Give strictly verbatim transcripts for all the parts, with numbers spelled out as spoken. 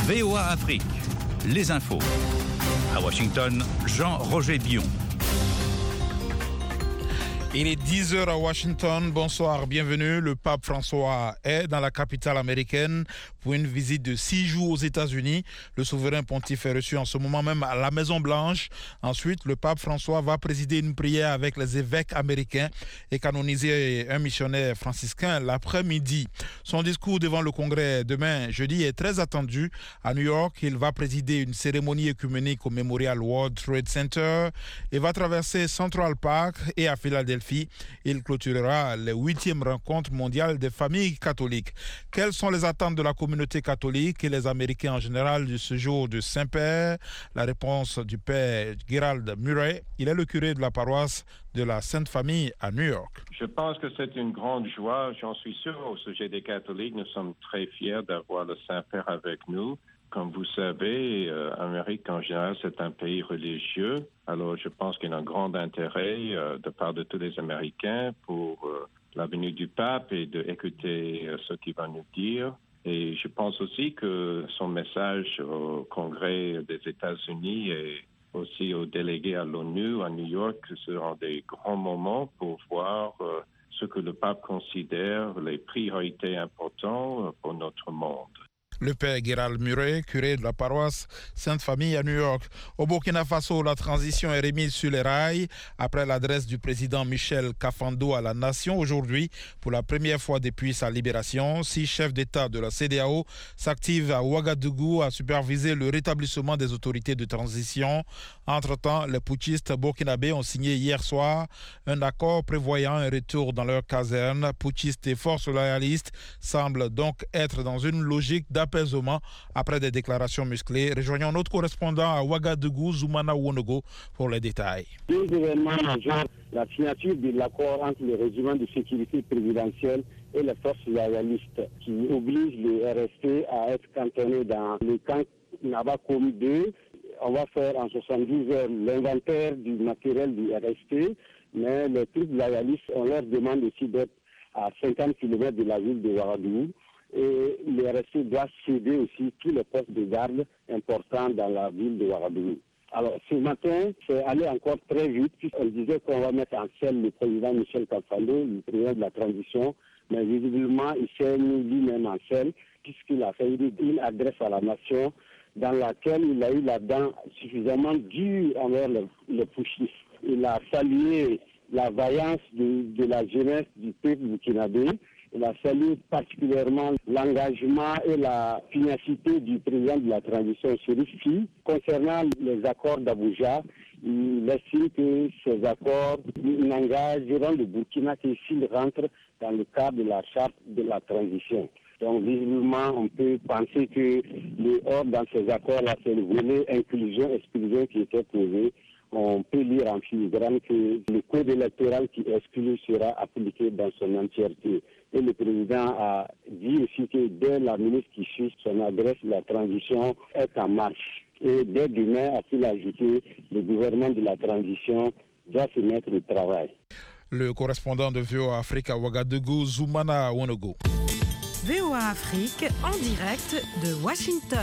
V O A Afrique, les infos. À Washington, Jean-Roger Bion. Il est dix heures à Washington. Bonsoir, bienvenue. Le pape François est dans la capitale américaine pour une visite de six jours aux États-Unis. Le souverain pontife est reçu en ce moment même à la Maison-Blanche. Ensuite, le pape François va présider une prière avec les évêques américains et canoniser un missionnaire franciscain l'après-midi. Son discours devant le Congrès demain, jeudi, est très attendu. À New York, il va présider une cérémonie œcuménique au Memorial World Trade Center et va traverser Central Park et à Philadelphie. Il clôturera les huitièmes rencontres mondiales des familles catholiques. Quelles sont les attentes de la communauté catholique et les Américains en général de ce jour de Saint-Père? La réponse du père Gerald Murray. Il est le curé de la paroisse de la Sainte Famille à New York. Je pense que c'est une grande joie, j'en suis sûr, au sujet des catholiques. Nous sommes très fiers d'avoir le Saint-Père avec nous. Comme vous savez, euh, l'Amérique en général, c'est un pays religieux. Alors, je pense qu'il y a un grand intérêt euh, de part de tous les Américains pour euh, la venue du pape et d'écouter euh, ce qu'il va nous dire. Et je pense aussi que son message au Congrès des États-Unis et aussi aux délégués à l'ONU à New York seront des grands moments pour voir euh, ce que le pape considère les priorités importantes pour notre monde. Le père Gerald Murray, curé de la paroisse Sainte-Famille à New York. Au Burkina Faso, la transition est remise sur les rails après l'adresse du président Michel Kafando à la nation aujourd'hui. Pour la première fois depuis sa libération, six chefs d'État de la C E D E A O s'activent à Ouagadougou à superviser le rétablissement des autorités de transition. Entre-temps, les putschistes burkinabés ont signé hier soir un accord prévoyant un retour dans leur caserne. Putschistes et forces loyalistes semblent donc être dans une logique d'apaisement après des déclarations musclées. Rejoignons notre correspondant à Ouagadougou, Zoumana Wonogo, pour les détails. Deux événements majeurs, la signature de l'accord entre le régiment de sécurité présidentielle et les forces loyalistes qui oblige le R S P à être cantonné dans le camp Nabakoum deux. On va faire en soixante-douze heures l'inventaire du matériel du R S P, mais les troupes loyalistes, on leur demande aussi d'être à cinquante kilomètres de la ville de Ouagadougou. Et le R S P doit céder aussi tous les postes de garde importants dans la ville de Ouagadougou. Alors, ce matin, c'est allé encore très vite, puisqu'on disait qu'on va mettre en scène le président Michel Kafando, le président de la transition, mais visiblement, il s'est mis lui-même en scène, puisqu'il a fait une adresse à la nation dans laquelle il a eu la dent suffisamment dure envers les le putschistes. Il a salué la vaillance de, de la jeunesse du peuple burkinabé. Il a salué particulièrement l'engagement et la pugnacité du président de la transition, Chérif Sy. Concernant les accords d'Abuja, il estime que ces accords n'engageront le Burkina que s'il rentre dans le cadre de la charte de la transition. Donc, visiblement, on peut penser que le hors dans ces accords-là, c'est le volet inclusion-exclusion qui était posé. On peut lire en filigrane que le code électoral qui exclut sera appliqué dans son entièreté. Et le président a dit aussi que dès la minute qui suit son adresse, la transition est en marche. Et dès demain, a-t-il ajouté, le gouvernement de la transition doit se mettre au travail. Le correspondant de V O A Afrique à Ouagadougou, Zoumana Wonogo. V O A Afrique en direct de Washington.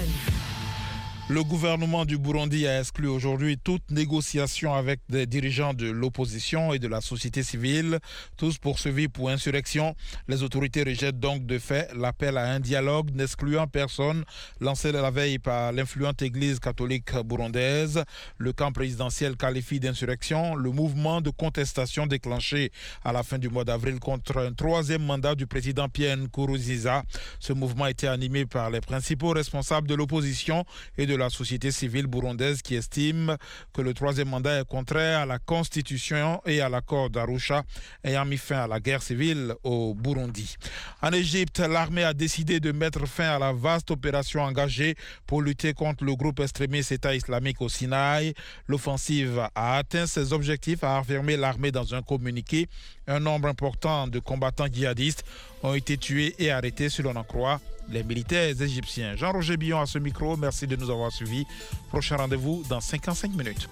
Le gouvernement du Burundi a exclu aujourd'hui toute négociation avec des dirigeants de l'opposition et de la société civile, tous poursuivis pour insurrection. Les autorités rejettent donc de fait l'appel à un dialogue n'excluant personne lancé la veille par l'influente église catholique burundaise. Le camp présidentiel qualifie d'insurrection le mouvement de contestation déclenché à la fin du mois d'avril contre un troisième mandat du président Pierre Nkurunziza. Ce mouvement était animé par les principaux responsables de l'opposition et de la société civile burundaise qui estime que le troisième mandat est contraire à la Constitution et à l'accord d'Arusha ayant mis fin à la guerre civile au Burundi. En Égypte, l'armée a décidé de mettre fin à la vaste opération engagée pour lutter contre le groupe extrémiste État islamique au Sinaï. L'offensive a atteint ses objectifs, a affirmé l'armée dans un communiqué. Un nombre important de combattants djihadistes ont été tués et arrêtés, si l'on en croit les militaires égyptiens. Jean-Roger Bion à ce micro, merci de nous avoir suivis. Prochain rendez-vous dans cinquante-cinq minutes.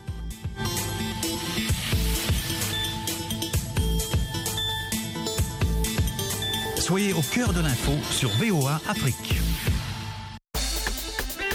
Soyez au cœur de l'info sur V O A Afrique.